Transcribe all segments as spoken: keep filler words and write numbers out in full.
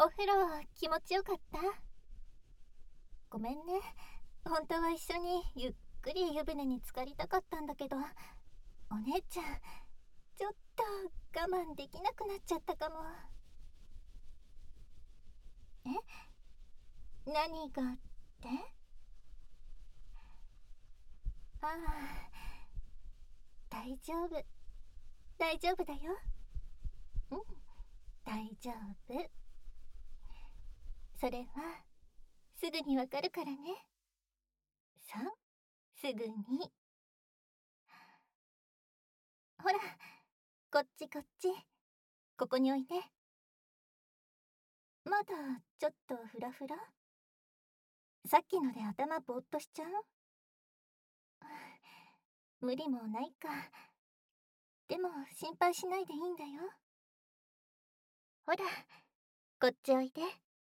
お風呂気持ちよかった？ごめんね。本当は一緒にゆっくり湯船に浸かりたかったんだけど、お姉ちゃん、ちょっと我慢できなくなっちゃったかも。え？何がって？ああ、大丈夫。大丈夫だよ。うん、大丈夫。それは、すぐにわかるからね。そう、すぐに。ほら、こっちこっち。ここにおいで。まだちょっとフラフラ？さっきので頭ぼーっとしちゃう？無理もないか。でも心配しないでいいんだよ。ほら、こっちおいで。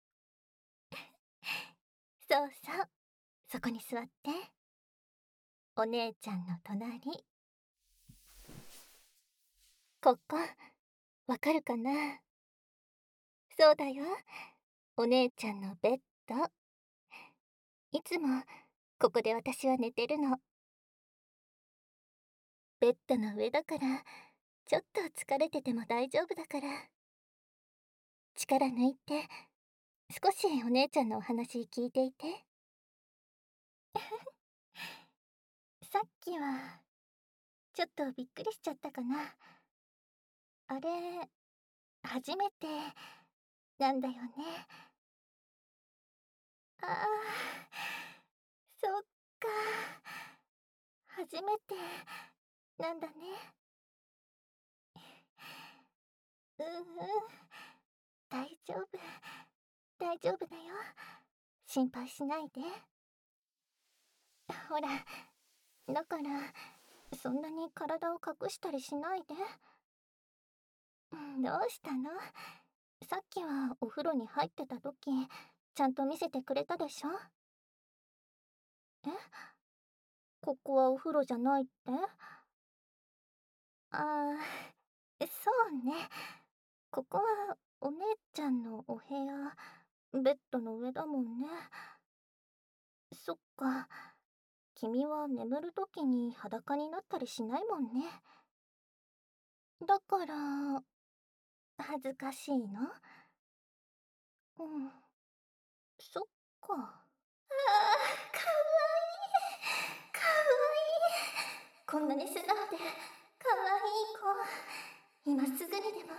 そうそう、そこに座って。お姉ちゃんの隣。ここ、わかるかな？そうだよ、お姉ちゃんのベッド。いつもここで私は寝てるの。ベッドの上だから、ちょっと疲れてても大丈夫だから。力抜いて、少しお姉ちゃんのお話聞いていて。さっきはちょっとびっくりしちゃったかな。あれ、初めてなんだよね。ああ、そっか、初めてなんだね。うんうん、大丈夫、大丈夫だよ。心配しないで。ほら、だからそんなに体を隠したりしないで。どうしたの？さっきはお風呂に入ってた時ちゃんと見せてくれたでしょ？え？ここはお風呂じゃないって？ああ、そうね。ここはお姉ちゃんのお部屋、ベッドの上だもんね。そっか、君は眠る時に裸になったりしないもんね。だから恥ずかしいの？うん、そっか。ああ、かわいい、かわいい。こんなに素直でかわいい子、今すぐにでも。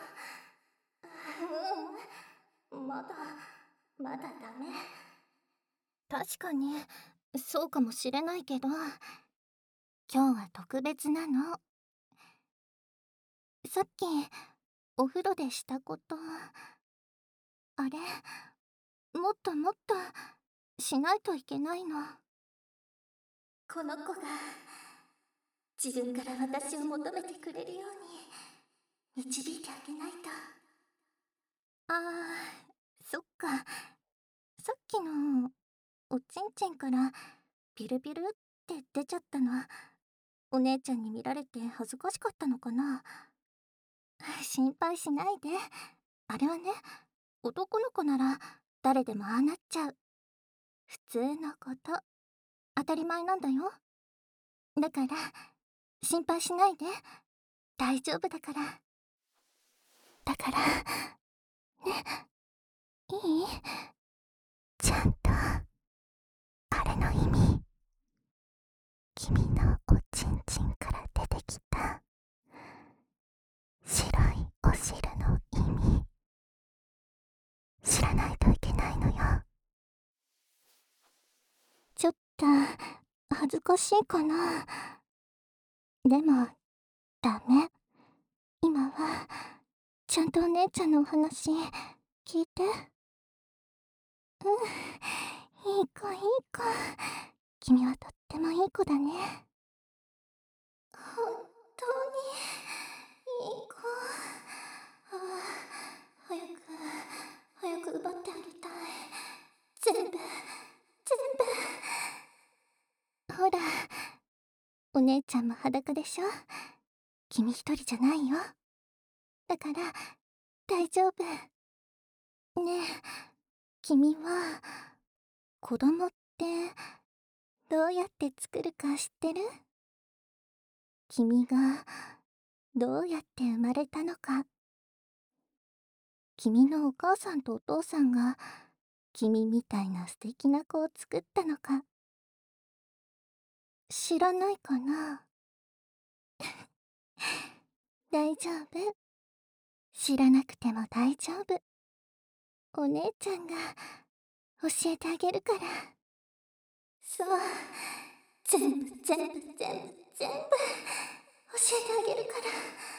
うん、まだまだダメ。確かにそうかもしれないけど、今日は特別なの。さっきお風呂でしたこと、あれ、もっともっとしないといけないの。この子が自分から私を求めてくれるように導いてあげないと。あー、そっか。さっきのおちんちんからピルピルって出ちゃったの、お姉ちゃんに見られて恥ずかしかったのかな。心配しないで。あれはね、男の子なら誰でもああなっちゃう普通のこと、当たり前なんだよ。だから心配しないで、大丈夫だから。だからね、いい？ちゃんとあれの意味、君のおちんちんから出てきた白いお汁の意味、知らないといけないのよ。ちょっと恥ずかしいかな。でもダメ、今はちゃんとお姉ちゃんのお話聞いて。うん、いい子いい子、君はとってもいい子だね。本当にいい子。ああ、早く早く奪ってあげたい。全部全部。ほら、お姉ちゃんも裸でしょ。君一人じゃないよ。だから大丈夫。 ねえ、君は子供ってどうやって作るか知ってる？君がどうやって生まれたのか。君のお母さんとお父さんが君みたいな素敵な子を作ったのか。知らないかな？大丈夫。知らなくても大丈夫。お姉ちゃんが教えてあげるから。そう、全部全部全部全部教えてあげるから。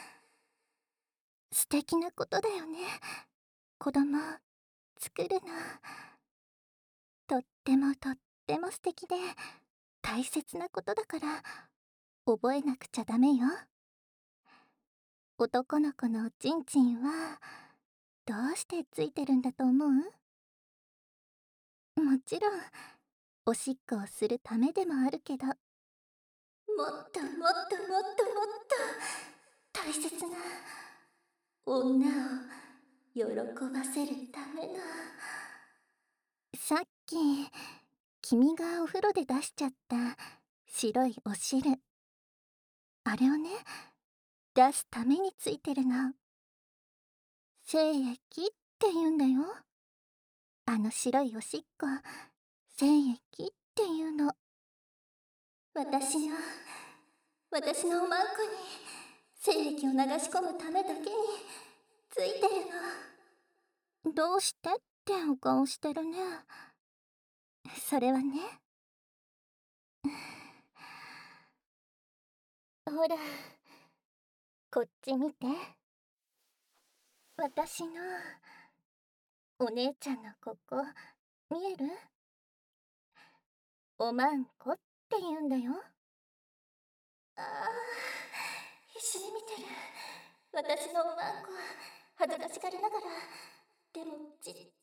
素敵なことだよね、子供作るの。とってもとっても素敵で大切なことだから覚えなくちゃダメよ。男の子のおちんちんはどうしてついてるんだと思う？もちろんおしっこをするためでもあるけど、もっともっともっともっと大切な女を喜ばせるための。さっき君がお風呂で出しちゃった白いお汁、あれをね、出すためについてるの。精液って言うんだよ。あの白いおしっこ、精液っていうの。私の私のおまんこに精液を流し込むためだけについてるの。どうしてってお顔してるね。それはね、ほら、こっち見て。私のお姉ちゃんのここ見える？おまんこって言うんだよ。ああ、必死に見てる。私のおまんこ恥ずかしがりながら、でもじっと見てる。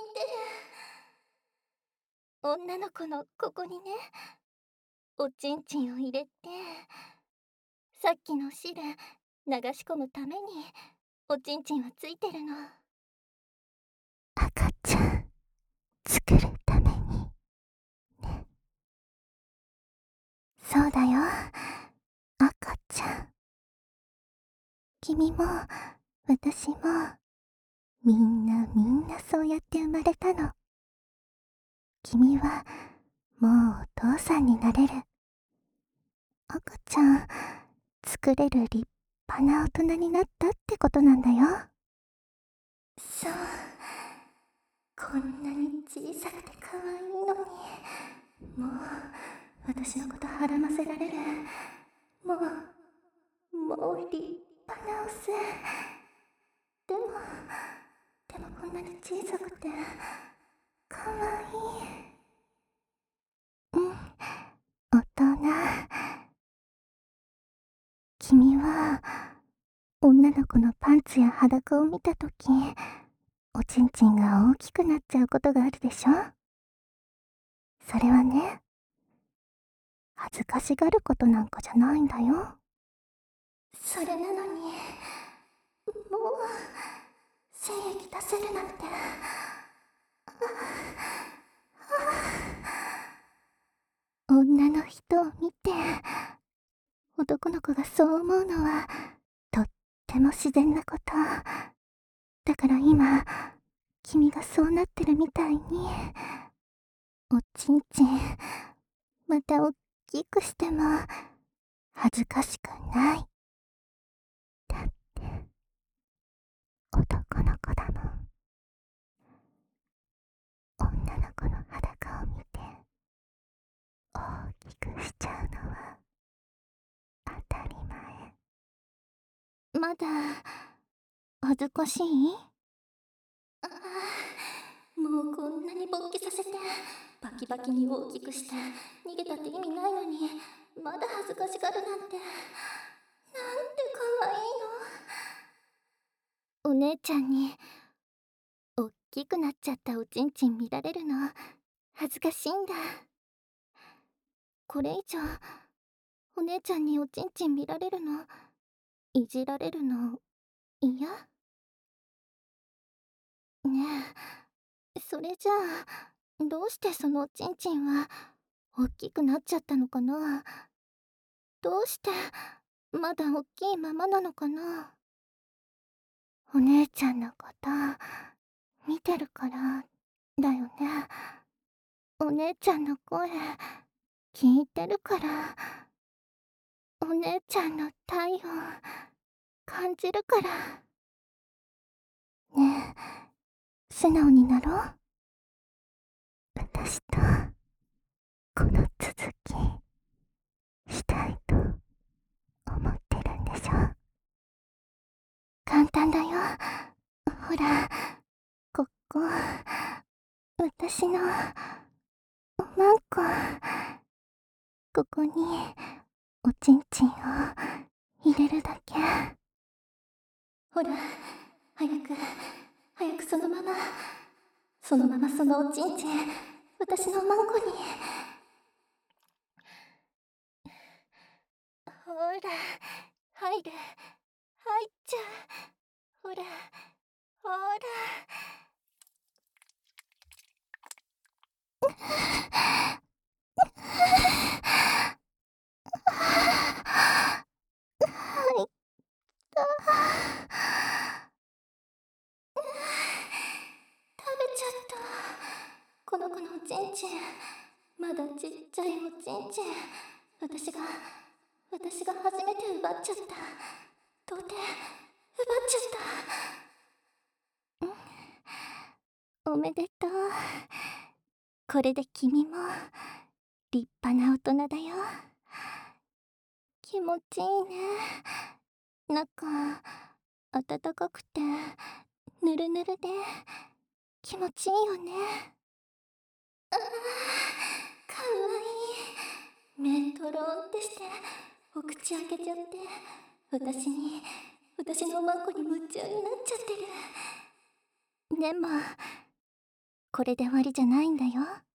女の子のここにね、おちんちんを入れて、さっきの汁流し込むためにおちんちんはついてるの。赤ちゃん作るためにね。そうだよ、赤ちゃん。君も私もみんなみんなそうやって生まれたの。君はもうお父さんになれる。赤ちゃん作れる立派な大人になったってことなんだよ。そう、こんなに小さくて可愛いのに、もう私のことはらませられる。もうもう立派なオス。でもでもこんなに小さくて可愛い。うん、大人。君は女の子のパンツや裸を見たとき、おちんちんが大きくなっちゃうことがあるでしょ。それはね、恥ずかしがることなんかじゃないんだよ。それなのに、もう精液出せるなんて。女の人を見て男の子がそう思うのはとっても自然なこと。だから今君がそうなってるみたいに、おちんちんまたおっきくしても恥ずかしくない。だって男の子だもん。女の子の裸を見て大きくしちゃうのは当たり前。まだ恥ずかしい？ああ、もうこんなに勃起させてバキバキに大きくして逃げたって意味ないのに、まだ恥ずかしがるなんて。なんて可愛いの。お姉ちゃんにおっきくなっちゃったおちんちん見られるの恥ずかしいんだ。これ以上お姉ちゃんにおちんちん見られるの、いじられるの嫌？ ねえ、それじゃあどうしてそのおちんちんはおっきくなっちゃったのかな。どうしてまだおっきいままなのかな。お姉ちゃんのこと見てるからだよね。お姉ちゃんの声聞いてるから、お姉ちゃんの体温感じるから。ねえ、素直になろう。私とこの続きしたいと思ってるんでしょ。簡単だよ。ほら、ここ私のおまんこ、ここにおちんちんを入れるだけ。ほら、早く早くそのままそのままそのおちんちん私のおまんこに。ほら、入る、入っちゃう。ほら、ほら。入った。食べちゃった。この子のおちんちん、まだちっちゃいおちんちん、私が私が初めて奪っちゃった。到底奪っちゃった。おめでとう。これで君も立派な大人だよ。気持ちいいね。中暖かくてぬるぬるで気持ちいいよね。あー、かわいい。目とろんってしてお口開けちゃって、私に私のおまんこに夢中になっちゃってる。でもこれで終わりじゃないんだよ。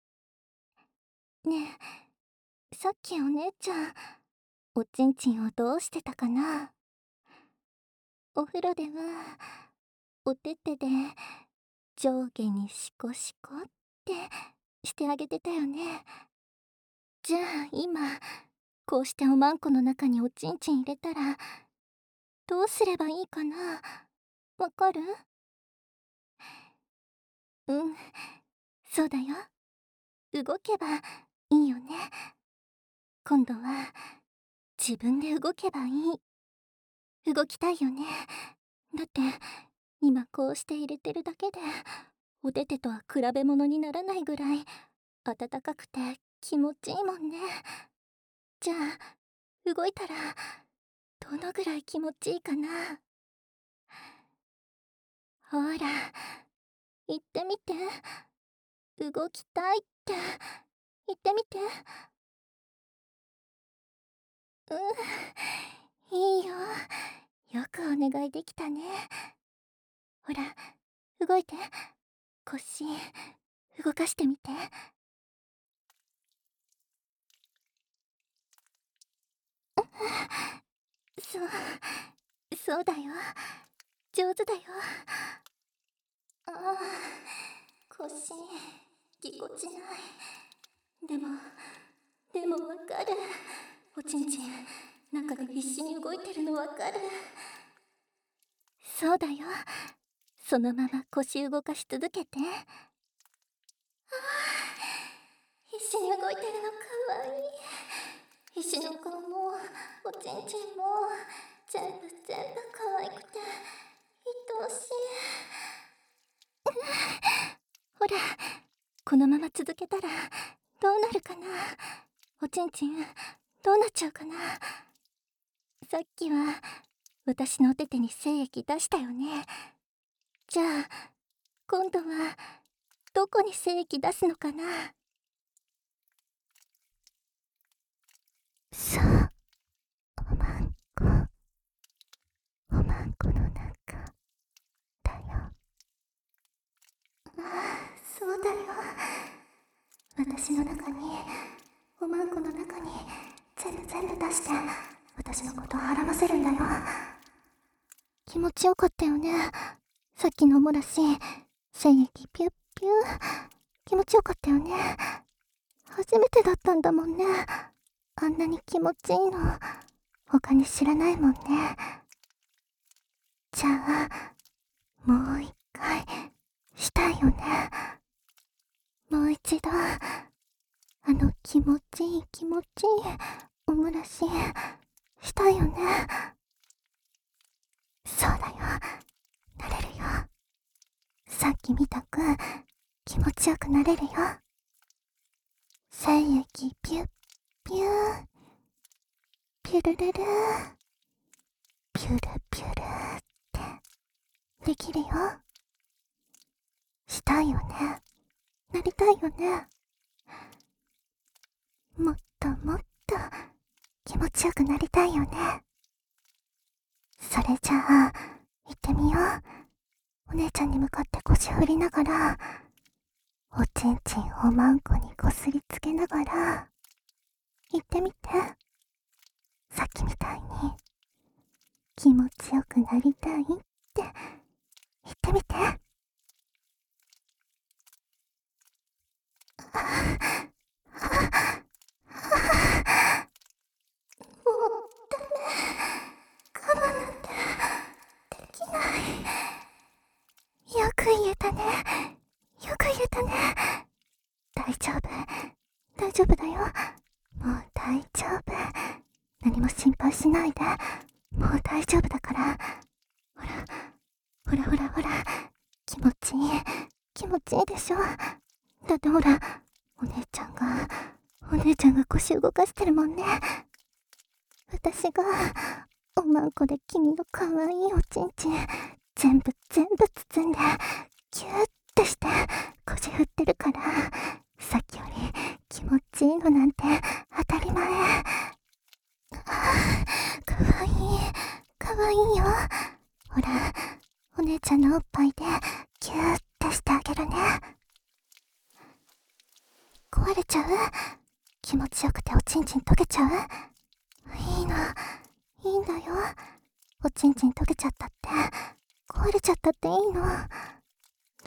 ねえ、さっきお姉ちゃんおちんちんをどうしてたかな。お風呂ではおててで上下にシコシコってしてあげてたよね。じゃあ今こうしておまんこの中におちんちん入れたらどうすればいいかな。わかる？うん、そうだよ。動けばいいよね。今度は自分で動けばいい。動きたいよね。だって今こうして入れてるだけでおててとは比べ物にならないぐらい暖かくて気持ちいいもんね。じゃあ動いたらどのぐらい気持ちいいかな。ほら言ってみて。動きたいって言ってみて。うん、いいよ。よくお願いできたね。ほら動いて。腰動かしてみて。そうそうだよ。上手だよ。ああ、腰ぎこちない。でもでもわかる。おちんちん中で必死に動いてるのわかる。そうだよ。そのまま腰動かし続けて。ああ、必死に動いてるのかわいい。必死の顔もおちんちんも全部全部可愛くて愛おしい。ほらこのまま続けたらどうなるかな。おちんちんどうなっちゃうかな。さっきは私のおててに精液出したよね。じゃあ今度はどこに精液出すのかな。そう、おまんこおまんこの中だよ。ああ、そうだよ。私の中におまんこの中に全部全部出して私のことをはらませるんだよ。気持ちよかったよね、さっきのおもらし。 精液ピュッピュー。気持ちよかったよね。初めてだったんだもんね。あんなに気持ちいいの他に知らないもんね。じゃあもう一回したいよね。もう一度あの気持ちいい気持ちいいおもらししたいよね。そうだよ、なれるよ。さっきみたく気持ちよくなれるよ。精液ピュッピュー、ピュルルルー、ピュルピュルってできるよ。したいよね。なりたいよね。もっともっと気持ちよくなりたいよね。それじゃあ行ってみよう。お姉ちゃんに向かって腰振りながら、おちんちんおまんこにこすりつけながら言ってみて。さっきみたいに気持ちよくなりたいって言ってみて。もうダメ、我慢なんてできない。よく言えたね、よく言えたね。大丈夫、大丈夫だよ。もう大丈夫。何も心配しないで。もう大丈夫だから。ほら、ほらほらほら、気持ちいい、気持ちいいでしょ。だってほら、お姉ちゃんが、お姉ちゃんが腰動かしてるもんね。私が、おまんこで君のかわいいおちんちん、全部全部包んで、ギューってして腰振ってるから、さっきより気持ちいいのなんて当たり前。かわいい、かわいいよ。ほら、お姉ちゃんのおっぱいでギューってしてあげるね。壊れちゃう？気持ちよくておちんちん溶けちゃう？いいの、いいんだよ。おちんちん溶けちゃったって、壊れちゃったっていいの。だって、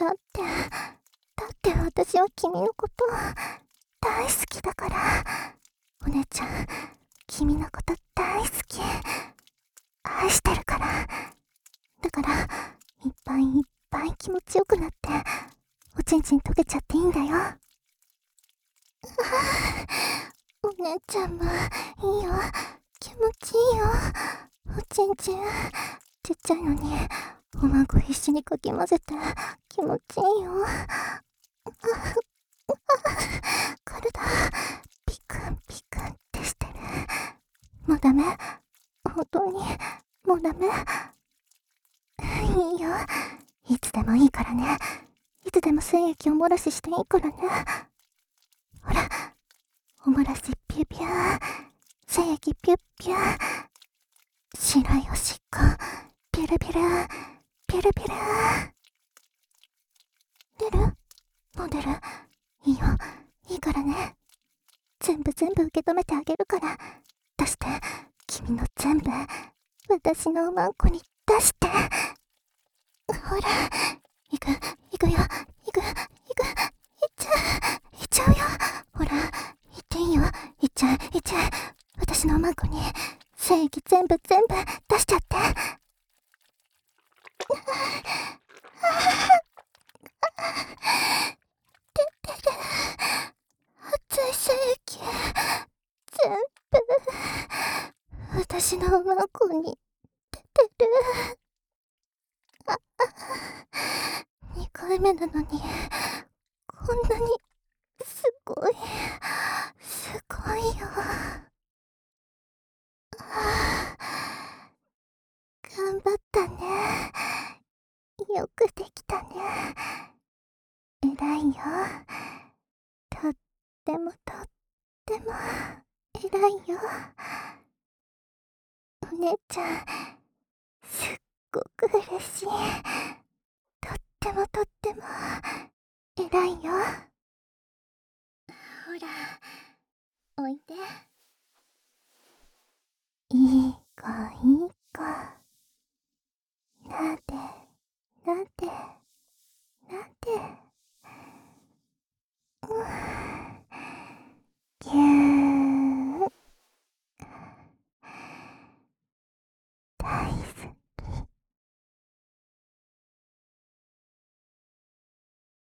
だって私は君のこと大好きだから。お姉ちゃん、君のこと大好き。愛してるから。だから、いっぱいいっぱい気持ちよくなって、おちんちん溶けちゃっていいんだよ。お姉ちゃんもいいよ。気持ちいいよ。おちんちんちっちゃいのにおまんこ必死にかき混ぜて気持ちいいよ。体ピクンピクンってしてる。もうダメ？本当にもうダメ？いいよ、いつでもいいからね。いつでも精液おもらししていいからね。ほら、おもらしピュピュー、精液ピュッピュー、白いおしっこピュルピュルピュルピュル。出る？もう出る？いいよ、いいからね。全部全部受け止めてあげるから。出して、君の全部私のおまんこに出して。ほら、いく、いくよ、いく、いく、いっちゃう、いっちゃうよ。ほら、いっていいよ、いっちゃえ、いっちゃえ。私のおまんこに精液全部全部出しちゃって。出てる、熱い精液全部私のおまんこに出てる。あ、にかいめなのにこんなにすごい、すごいよ。頑張ったね。よくできたね。偉いよ。とってもとっても偉いよ。お姉ちゃん、すっごく嬉しい。とってもとっても偉いよ。ほら、おいで。いい